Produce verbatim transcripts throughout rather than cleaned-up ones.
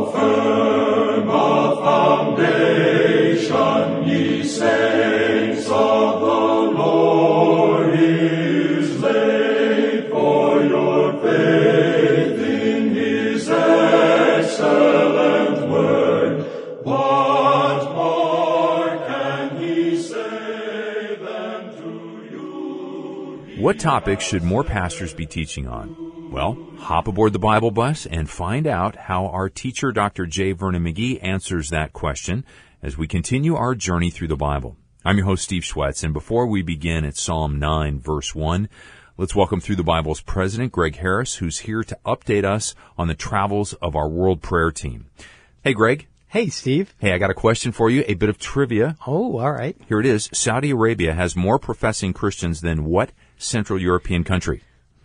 firm a foundation, ye saints of the Lord, is laid, for your faith in his excellent word. What more can he say than to you? What topics should more pastors be teaching on? Well, hop aboard the Bible bus and find out how our teacher, Doctor J. Vernon McGee, answers that question as we continue our journey through the Bible. I'm your host, Steve Schwetz, and before we begin at Psalm nine, verse one, let's welcome through the Bible's president, Greg Harris, who's here to update us on the travels of our World Prayer Team. Hey, Greg. Hey, Steve. Hey, I got a question for you, a bit of trivia. Oh, all right. Here it is. Saudi Arabia has more professing Christians than what Central European country?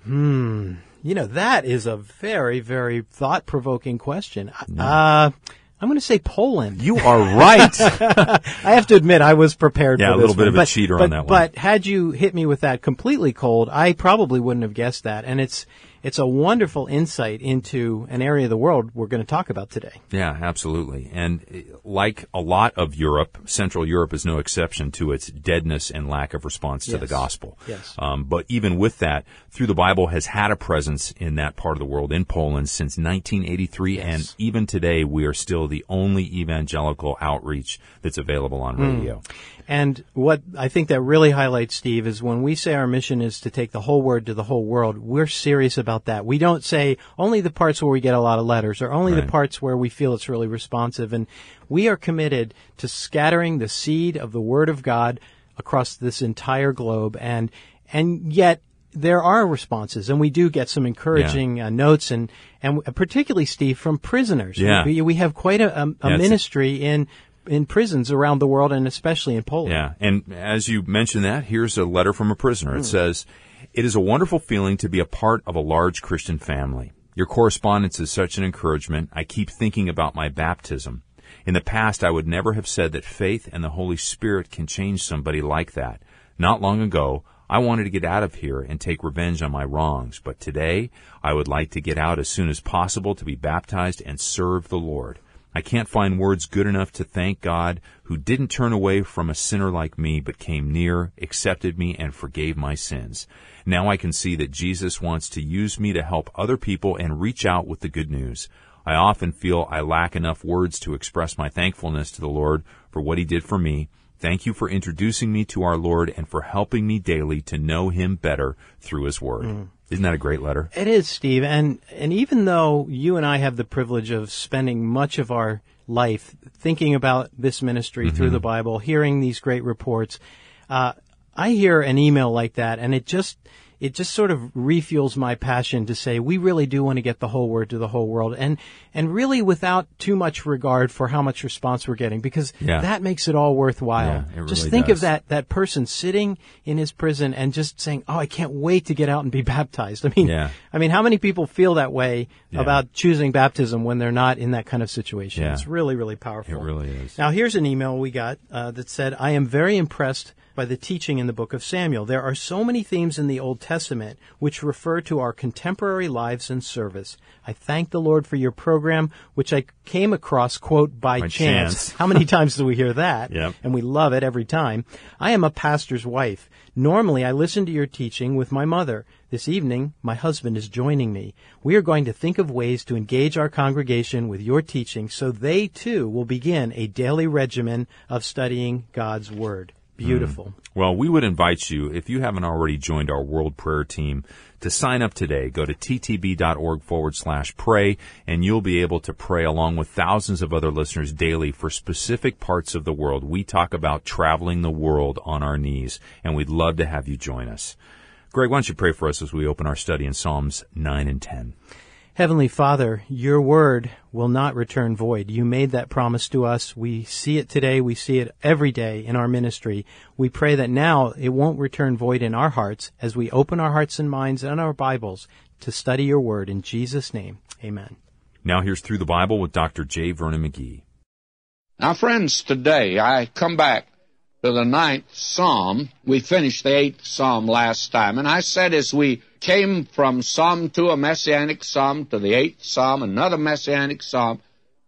Hmm. You know, that is a very, very thought-provoking question. No. Uh, I'm going to say Poland. You are right. I have to admit, I was prepared yeah, for this a little bit one. of but, a cheater but, on that one. But had you hit me with that completely cold, I probably wouldn't have guessed that. And it's it's a wonderful insight into an area of the world we're going to talk about today. Yeah, absolutely. And like a lot of Europe, Central Europe is no exception to its deadness and lack of response to yes. the gospel. Yes. Um, but even with that, Through the Bible has had a presence in that part of the world, in Poland, since nineteen eighty-three, yes. and even today we are still the only evangelical outreach that's available on radio. Mm. And what I think that really highlights, Steve, is when we say our mission is to take the whole word to the whole world, we're serious about that. We don't say only the parts where we get a lot of letters or only right. the parts where we feel it's really responsive. And we are committed to scattering the seed of the Word of God across this entire globe. And, and yet, there are responses, and we do get some encouraging yeah. uh, notes, and, and particularly, Steve, from prisoners. Yeah. We, we have quite a, a, a yeah, ministry in in prisons around the world, and especially in Poland. Yeah, and as you mentioned that, here's a letter from a prisoner. It mm. says, "It is a wonderful feeling to be a part of a large Christian family. Your correspondence is such an encouragement. I keep thinking about my baptism. In the past, I would never have said that faith and the Holy Spirit can change somebody like that. Not long ago, I wanted to get out of here and take revenge on my wrongs, but today I would like to get out as soon as possible to be baptized and serve the Lord. I can't find words good enough to thank God, who didn't turn away from a sinner like me, but came near, accepted me, and forgave my sins. Now I can see that Jesus wants to use me to help other people and reach out with the good news. I often feel I lack enough words to express my thankfulness to the Lord for what He did for me. Thank you for introducing me to our Lord and for helping me daily to know Him better through His Word." Mm. Isn't that a great letter? It is, Steve. And and even though you and I have the privilege of spending much of our life thinking about this ministry mm-hmm. through the Bible, hearing these great reports, uh, I hear an email like that, and it just it just sort of refuels my passion to say we really do want to get the whole word to the whole world, and and really without too much regard for how much response we're getting, because yeah. that makes it all worthwhile. Yeah, it really just think does. of that that person sitting in his prison and just saying, "Oh, I can't wait to get out and be baptized." I mean, yeah. I mean, how many people feel that way yeah. about choosing baptism when they're not in that kind of situation? Yeah. It's really, really powerful. It really is. Now, here's an email we got uh, that said, "I am very impressed by the teaching in the book of Samuel. There are so many themes in the Old Testament which refer to our contemporary lives and service. I thank the Lord for your program, which I came across, quote, by, by chance. chance. How many times do we hear that? Yep. And we love it every time. I am a pastor's wife. Normally, I listen to your teaching with my mother. This evening, my husband is joining me. We are going to think of ways to engage our congregation with your teaching so they, too, will begin a daily regimen of studying God's Word." Beautiful. Mm. Well, we would invite you, if you haven't already joined our World Prayer Team, to sign up today. Go to ttb.org forward slash pray, and you'll be able to pray along with thousands of other listeners daily for specific parts of the world. We talk about traveling the world on our knees, and we'd love to have you join us. Greg, why don't you pray for us as we open our study in Psalms nine and ten. Heavenly Father, your word will not return void. You made that promise to us. We see it today. We see it every day in our ministry. We pray that now it won't return void in our hearts as we open our hearts and minds and our Bibles to study your word. In Jesus' name, amen. Now here's Through the Bible with Doctor J. Vernon McGee. Now, friends, today I come back to the ninth Psalm. We finished the eighth Psalm last time, and I said as we came from Psalm two, a Messianic Psalm, to the eighth Psalm, another Messianic Psalm,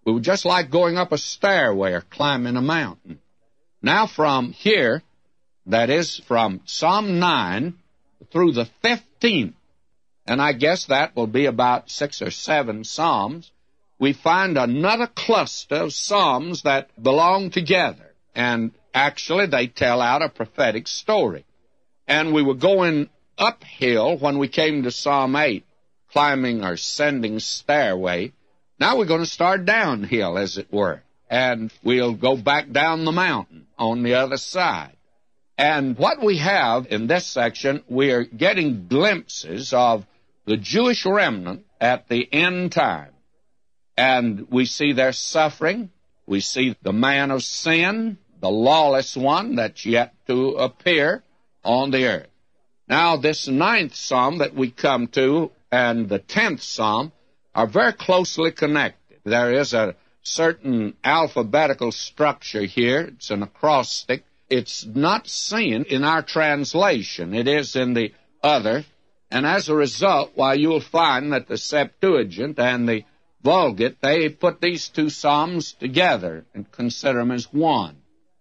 We were just like going up a stairway or climbing a mountain. Now from here, that is from Psalm nine through the fifteenth, and I guess that will be about six or seven psalms, we find another cluster of psalms that belong together, and actually they tell out a prophetic story. And we were going uphill when we came to Psalm eight, climbing or ascending stairway. Now we're going to start downhill, as it were, and we'll go back down the mountain on the other side. And what we have in this section, we're getting glimpses of the Jewish remnant at the end time. And we see their suffering. We see the man of sin, the lawless one that's yet to appear on the earth. Now, this ninth psalm that we come to and the tenth psalm are very closely connected. There is a certain alphabetical structure here. It's an acrostic. It's not seen in our translation. It is in the other. And as a result, why, you'll find that the Septuagint and the Vulgate, they put these two psalms together and consider them as one.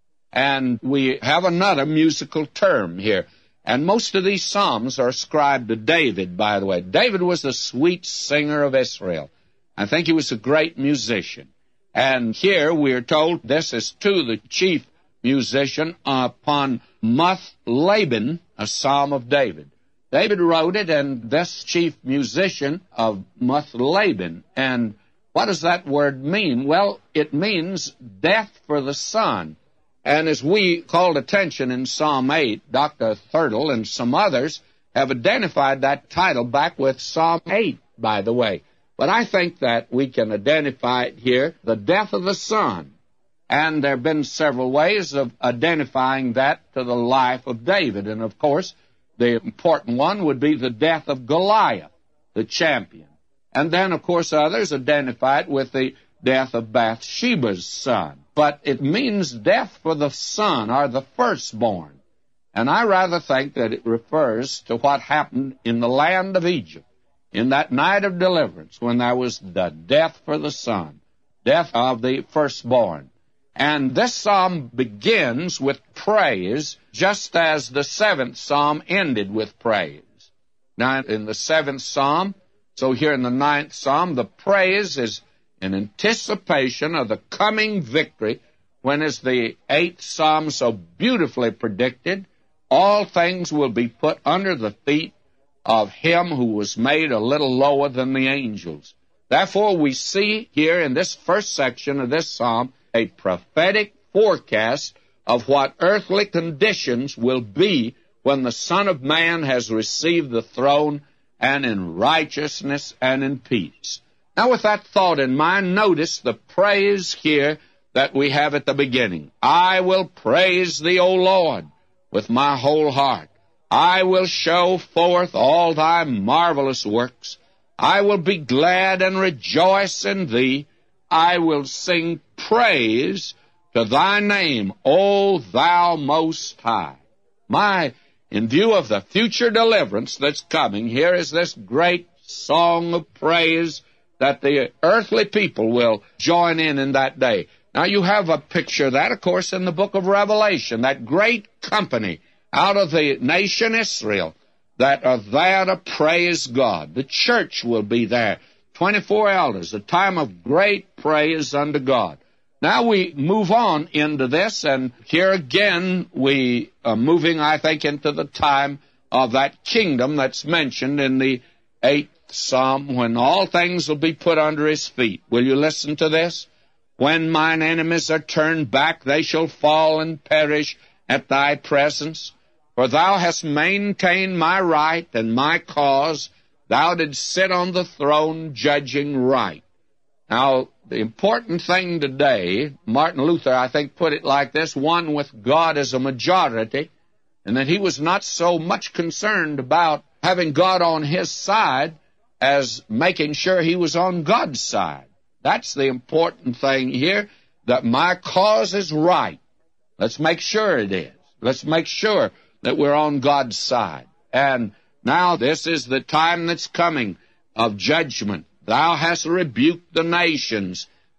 And we have another musical term here. And most of these psalms are ascribed to David, by the way. David was the sweet singer of Israel. I think he was a great musician. And here we are told this is to the chief musician upon Muth-Laban, a psalm of David. David wrote it, and this chief musician of Muth-Laban. And what does that word mean? Well, it means death for the son. And as we called attention in Psalm eight, Doctor Thurtle and some others have identified that title back with Psalm eight, by the way. But I think that we can identify it here, the death of the son. And there have been several ways of identifying that to the life of David. And, of course, the important one would be the death of Goliath, the champion. And then, of course, others identify it with the death of Bathsheba's son. But it means death for the son, or the firstborn. And I rather think that it refers to what happened in the land of Egypt, in that night of deliverance, when there was the death for the son, death of the firstborn. And this psalm begins with praise, just as the seventh psalm ended with praise. Now, in the seventh psalm, so here in the ninth psalm, the praise is in anticipation of the coming victory, when, as the eighth psalm so beautifully predicted, all things will be put under the feet of him who was made a little lower than the angels. Therefore, we see here in this first section of this psalm a prophetic forecast of what earthly conditions will be when the Son of Man has received the throne, and in righteousness and in peace. Now, with that thought in mind, notice the praise here that we have at the beginning. I will praise thee, O Lord, with my whole heart. I will show forth all thy marvelous works. I will be glad and rejoice in thee. I will sing praise to thy name, O thou most high. My, in view of the future deliverance that's coming, here is this great song of praise that the earthly people will join in in that day. Now, you have a picture of that, of course, in the book of Revelation, that great company out of the nation Israel that are there to praise God. The church will be there, twenty-four elders, a time of great praise unto God. Now we move on into this, and here again we are moving, I think, into the time of that kingdom that's mentioned in the eighth psalm, when all things will be put under his feet. Will you listen to this? When mine enemies are turned back, they shall fall and perish at thy presence. For thou hast maintained my right and my cause. Thou didst sit on the throne judging right. Now, the important thing today, Martin Luther, I think, put it like this: one with God as a majority, and that he was not so much concerned about having God on his side as making sure he was on God's side. That's the important thing here, that my cause is right. Let's make sure it is. Let's make sure that we're on God's side. And now this is the time that's coming of judgment. Thou hast rebuked the nations.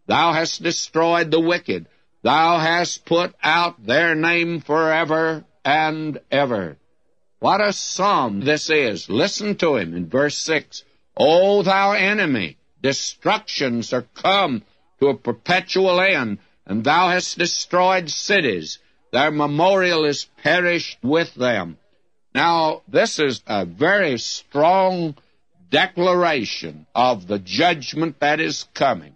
Thou hast destroyed the wicked. Thou hast put out their name forever and ever. What a psalm this is. Listen to him in verse six. O thou enemy, destructions are come to a perpetual end, and thou hast destroyed cities. Their memorial is perished with them. Now, this is a very strong declaration of the judgment that is coming.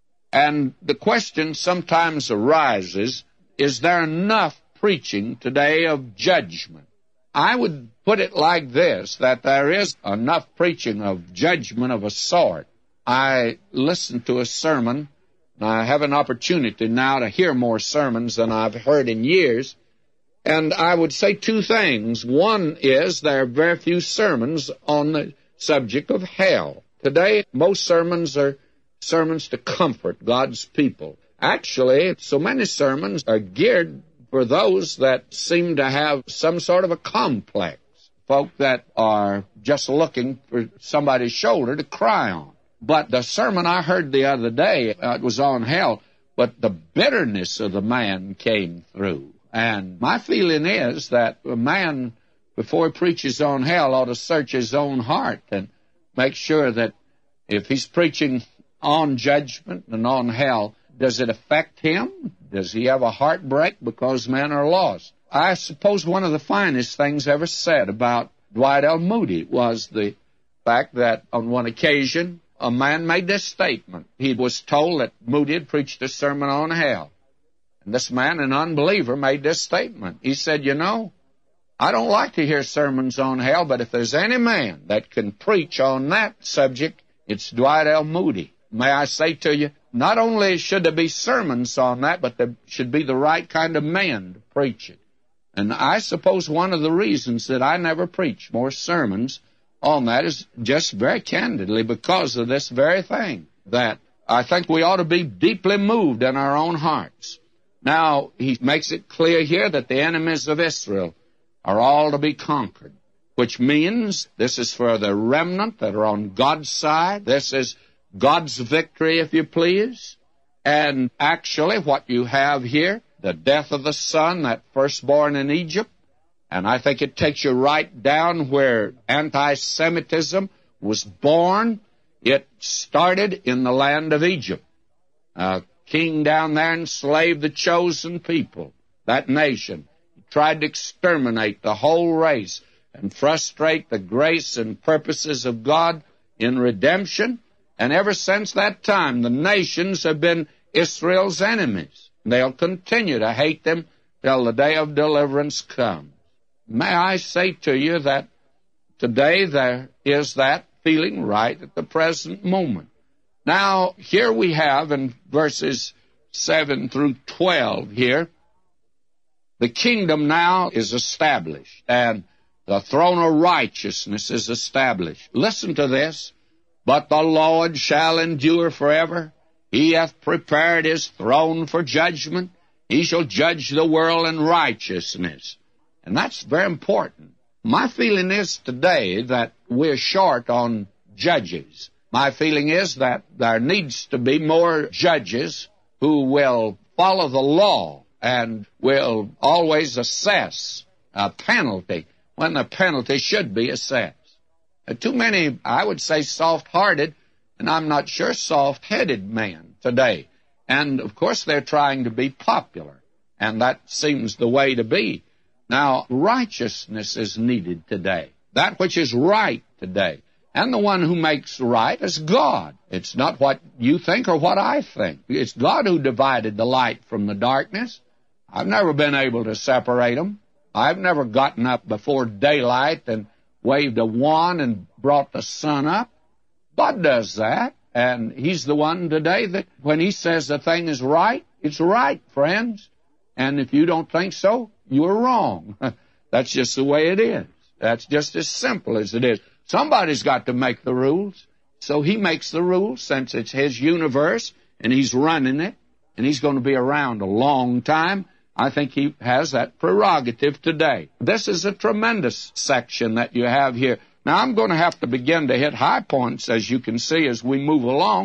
And the question sometimes arises, is there enough preaching today of judgment? I would put it like this, that there is enough preaching of judgment of a sort. I listened to a sermon, and I have an opportunity now to hear more sermons than I've heard in years, and I would say two things. One is there are very few sermons on the subject of hell. Today, most sermons are sermons to comfort God's people. Actually, so many sermons are geared for those that seem to have some sort of a complex, folk that are just looking for somebody's shoulder to cry on. But the sermon I heard the other day, uh, it was on hell, but the bitterness of the man came through. And my feeling is that a man, before he preaches on hell, ought to search his own heart and make sure that if he's preaching on judgment and on hell, does it affect him? Does he have a heartbreak because men are lost? I suppose one of the finest things ever said about Dwight L. Moody was the fact that on one occasion a man made this statement. He was told that Moody had preached a sermon on hell. And this man, an unbeliever, made this statement. He said, you know, I don't like to hear sermons on hell, but if there's any man that can preach on that subject, it's Dwight L. Moody. May I say to you, not only should there be sermons on that, but there should be the right kind of men to preach it. And I suppose one of the reasons that I never preach more sermons on that is just very candidly because of this very thing, that I think we ought to be deeply moved in our own hearts. Now, he makes it clear here that the enemies of Israel are all to be conquered, which means this is for the remnant that are on God's side. This is God's victory, if you please. And actually what you have here, the death of the son, that firstborn in Egypt, and I think it takes you right down where anti-Semitism was born. It started in the land of Egypt. A king down there enslaved the chosen people, that nation. He tried to exterminate the whole race and frustrate the grace and purposes of God in redemption. And ever since that time, the nations have been Israel's enemies. They'll continue to hate them till the day of deliverance comes. May I say to you that today there is that feeling right at the present moment. Now, here we have in verses seven through twelve here, the kingdom now is established, and the throne of righteousness is established. Listen to this. But the Lord shall endure forever. He hath prepared his throne for judgment. He shall judge the world in righteousness. And that's very important. My feeling is today that we're short on judges. My feeling is that there needs to be more judges who will follow the law and will always assess a penalty when the penalty should be assessed. Uh, too many, I would say, soft-hearted, and I'm not sure soft-headed men today. And, of course, they're trying to be popular, and that seems the way to be. Now, righteousness is needed today, that which is right today. And the one who makes right is God. It's not what you think or what I think. It's God who divided the light from the darkness. I've never been able to separate them. I've never gotten up before daylight and waved a wand and brought the sun up. God does that, and he's the one today that when he says the thing is right, it's right, friends. And if you don't think so, you're wrong. That's just the way it is. That's just as simple as it is. Somebody's got to make the rules. So he makes the rules since it's his universe, and he's running it, and he's going to be around a long time. I think he has that prerogative today. This is a tremendous section that you have here. Now, I'm going to have to begin to hit high points, as you can see, as we move along,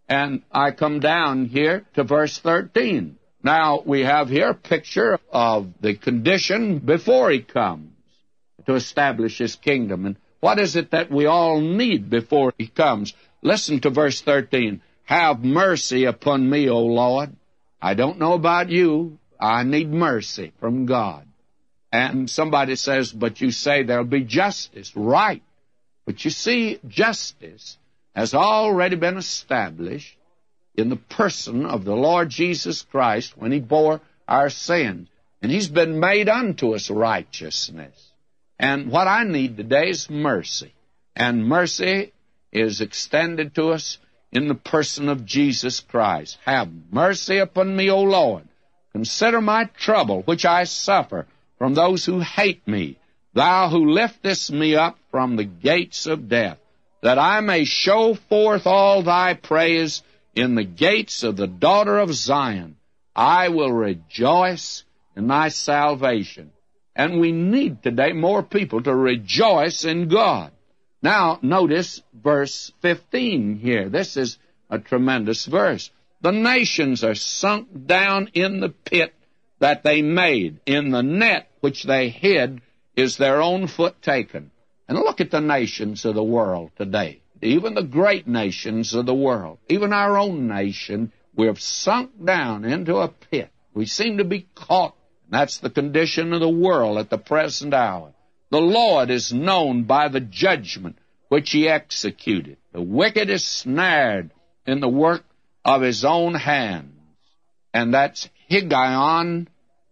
And I come down here to verse thirteen. Now, we have here a picture of the condition before he comes to establish his kingdom. And what is it that we all need before he comes? Listen to verse thirteen. Have mercy upon me, O Lord. I don't know about you. I need mercy from God. And somebody says, but you say there'll be justice. Right. But you see, justice has already been established in the person of the Lord Jesus Christ when he bore our sins. And he's been made unto us righteousness. And what I need today is mercy. And mercy is extended to us in the person of Jesus Christ. Have mercy upon me, O Lord. Consider my trouble, which I suffer from those who hate me. Thou who liftest me up from the gates of death, that I may show forth all thy praise in the gates of the daughter of Zion. I will rejoice in thy salvation. And we need today more people to rejoice in God. Now, notice verse fifteen here. This is a tremendous verse. The nations are sunk down in the pit that they made. In the net which they hid is their own foot taken. And look at the nations of the world today. Even the great nations of the world, even our own nation, we have sunk down into a pit. We seem to be caught. That's the condition of the world at the present hour. The Lord is known by the judgment which he executed. The wicked is snared in the work of his own hands. And that's Higgaion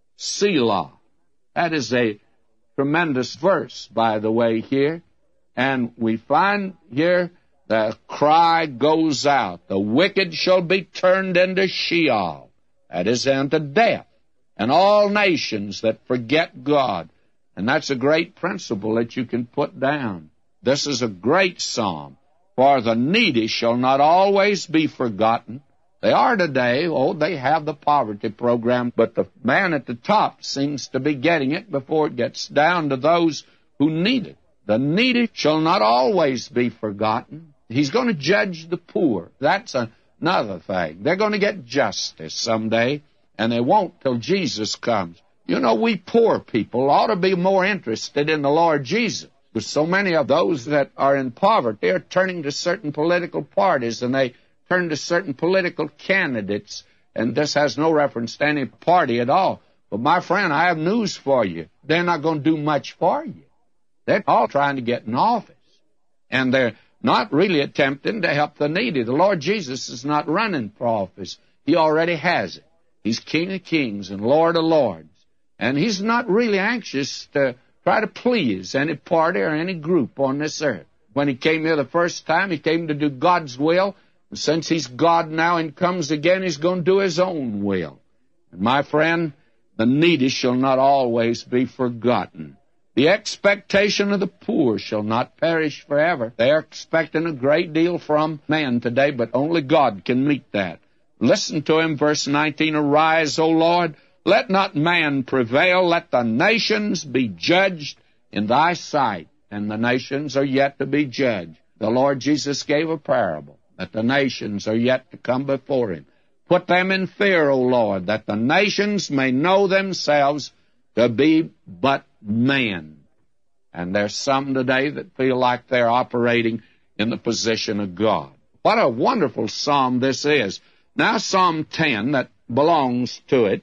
Selah. That is a tremendous verse, by the way, here. And we find here the cry goes out. The wicked shall be turned into Sheol. That is unto death. And all nations that forget God. And that's a great principle that you can put down. This is a great psalm. For the needy shall not always be forgotten. They are today. Oh, they have the poverty program, but the man at the top seems to be getting it before it gets down to those who need it. The needy shall not always be forgotten. He's going to judge the poor. That's another thing. They're going to get justice someday, and they won't till Jesus comes. You know, we poor people ought to be more interested in the Lord Jesus. Because so many of those that are in poverty are turning to certain political parties, and they turn to certain political candidates, and this has no reference to any party at all. But my friend, I have news for you. They're not going to do much for you. They're all trying to get in office, and they're not really attempting to help the needy. The Lord Jesus is not running for office. He already has it. He's King of Kings and Lord of Lords, and he's not really anxious to try to please any party or any group on this earth. When he came here the first time, he came to do God's will. And since he's God now and comes again, he's going to do his own will. And my friend, the needy shall not always be forgotten. The expectation of the poor shall not perish forever. They are expecting a great deal from man today, but only God can meet that. Listen to him, verse nineteen. Arise, O Lord, let not man prevail. Let the nations be judged in thy sight. And the nations are yet to be judged. The Lord Jesus gave a parable that the nations are yet to come before him. Put them in fear, O Lord, that the nations may know themselves to be but men. And there's some today that feel like they're operating in the position of God. What a wonderful psalm this is. Now Psalm ten, that belongs to it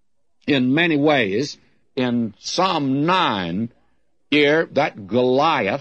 in many ways. In Psalm nine, here, that Goliath,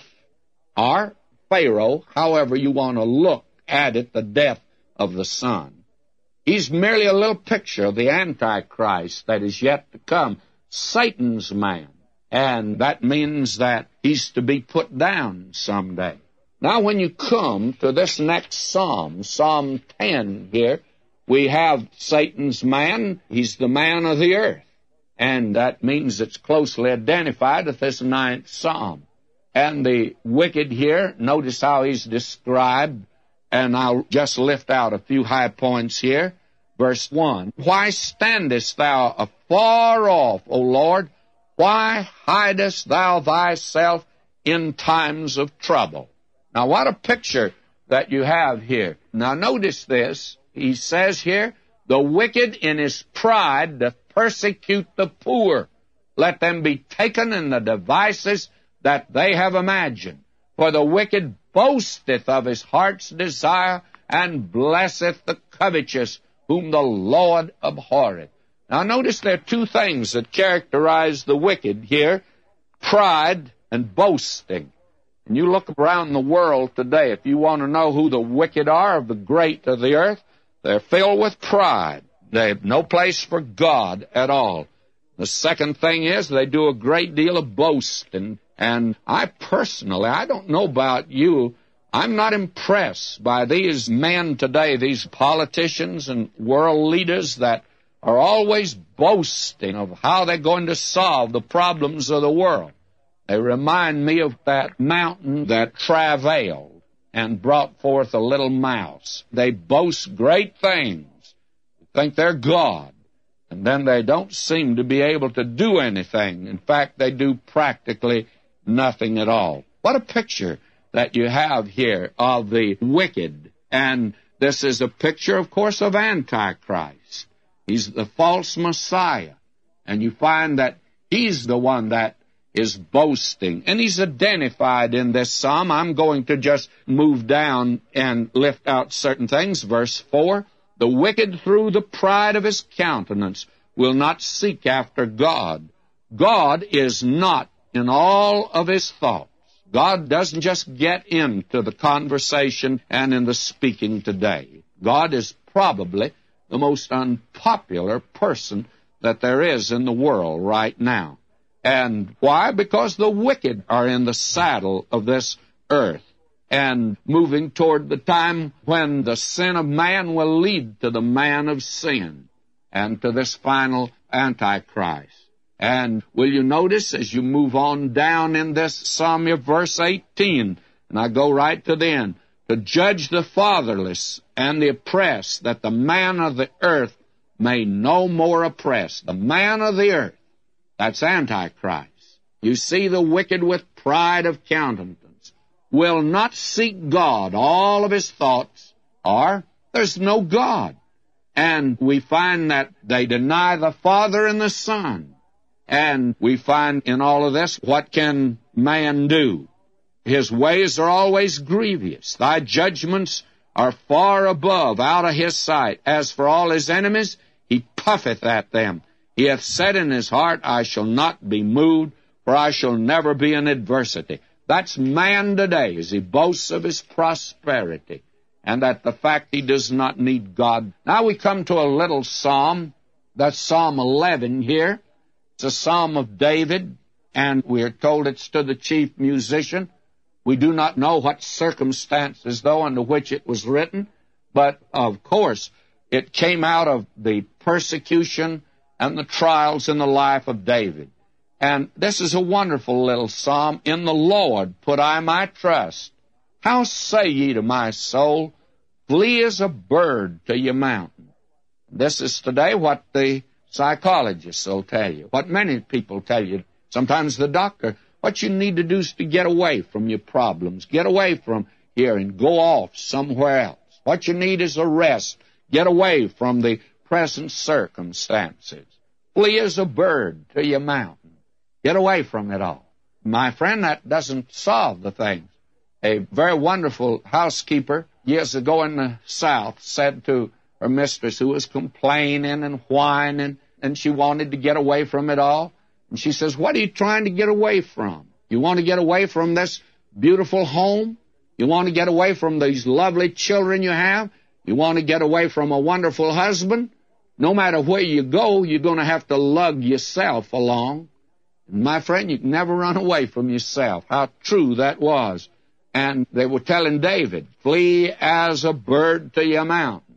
or Pharaoh, however you want to look at it, the death of the son. He's merely a little picture of the Antichrist that is yet to come, Satan's man. And that means that he's to be put down someday. Now, when you come to this next psalm, Psalm ten here, we have Satan's man. He's the man of the earth. And that means it's closely identified with this ninth psalm. And the wicked here, notice how he's described. And I'll just lift out a few high points here. Verse one, why standest thou afar off, O Lord? Why hidest thou thyself in times of trouble? Now, what a picture that you have here. Now notice this. He says here, the wicked in his pride doth persecute the poor. Let them be taken in the devices that they have imagined. For the wicked boasteth of his heart's desire, and blesseth the covetous, whom the Lord abhorreth. Now notice there are two things that characterize the wicked here, pride and boasting. And you look around the world today, if you want to know who the wicked are of the great of the earth, they're filled with pride. They have no place for God at all. The second thing is they do a great deal of boasting. And I personally, I don't know about you, I'm not impressed by these men today, these politicians and world leaders that are always boasting of how they're going to solve the problems of the world. They remind me of that mountain that travailed and brought forth a little mouse. They boast great things, think they're God, and then they don't seem to be able to do anything. In fact, they do practically nothing at all. What a picture that you have here of the wicked. And this is a picture, of course, of Antichrist. He's the false Messiah. And you find that he's the one that is boasting. And he's identified in this psalm. I'm going to just move down and lift out certain things. Verse four, the wicked through the pride of his countenance will not seek after God. God is not in all of his thoughts. God doesn't just get into the conversation and in the speaking today. God is probably the most unpopular person that there is in the world right now. And why? Because the wicked are in the saddle of this earth and moving toward the time when the sin of man will lead to the man of sin and to this final Antichrist. And will you notice as you move on down in this Psalm, verse eighteen, and I go right to the end, to judge the fatherless and the oppressed, that the man of the earth may no more oppress. The man of the earth, that's Antichrist. You see, the wicked with pride of countenance will not seek God. All of his thoughts are, there's no God. And we find that they deny the Father and the Son. And we find in all of this, what can man do? His ways are always grievous. Thy judgments are far above, out of his sight. As for all his enemies, he puffeth at them. He hath said in his heart, I shall not be moved, for I shall never be in adversity. That's man today, as he boasts of his prosperity, and that the fact he does not need God. Now we come to a little psalm. That's Psalm eleven here. It's a psalm of David, and we are told it's to the chief musician. We do not know what circumstances, though, under which it was written, but, of course, it came out of the persecution and the trials in the life of David. And this is a wonderful little psalm. In the Lord put I my trust. How say ye to my soul, flee as a bird to your mountain? This is today what the psychologists will tell you, what many people tell you, sometimes the doctor. What you need to do is to get away from your problems, get away from here and go off somewhere else. What you need is a rest. Get away from the present circumstances. Flee as a bird to your mountain. Get away from it all. My friend, that doesn't solve the things. A very wonderful housekeeper years ago in the South said to her mistress, who was complaining and whining, and she wanted to get away from it all. And she says, what are you trying to get away from? You want to get away from this beautiful home? You want to get away from these lovely children you have? You want to get away from a wonderful husband? No matter where you go, you're going to have to lug yourself along. And my friend, you can never run away from yourself. How true that was. And they were telling David, flee as a bird to your mountain.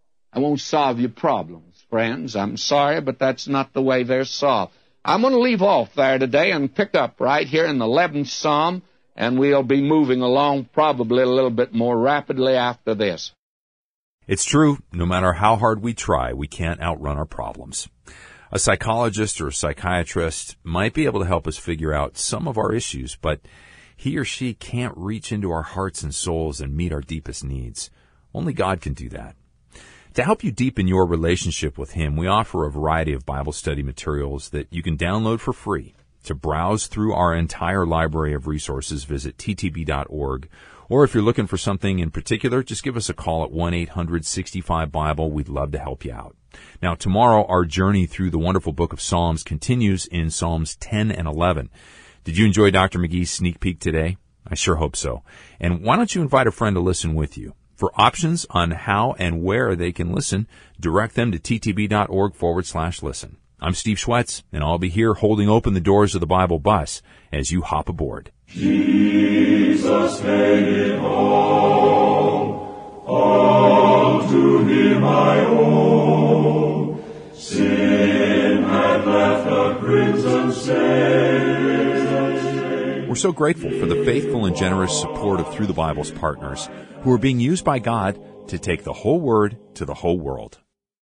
I won't solve your problems, friends. I'm sorry, but that's not the way they're solved. I'm going to leave off there today and pick up right here in the eleventh Psalm, and we'll be moving along probably a little bit more rapidly after this. It's true, no matter how hard we try, we can't outrun our problems. A psychologist or a psychiatrist might be able to help us figure out some of our issues, but he or she can't reach into our hearts and souls and meet our deepest needs. Only God can do that. To help you deepen your relationship with Him, we offer a variety of Bible study materials that you can download for free. To browse through our entire library of resources, visit t t b dot org. Or if you're looking for something in particular, just give us a call at one eight hundred sixty-five Bible. We'd love to help you out. Now, tomorrow, our journey through the wonderful book of Psalms continues in Psalms ten and eleven. Did you enjoy Doctor McGee's sneak peek today? I sure hope so. And why don't you invite a friend to listen with you? For options on how and where they can listen, direct them to ttb.org forward slash listen. I'm Steve Schwetz, and I'll be here holding open the doors of the Bible bus as you hop aboard. Jesus made it all, all to Him I owe. Sin had left a crimson stain. We're so grateful for the faithful and generous support of Through the Bible's partners, who are being used by God to take the whole Word to the whole world.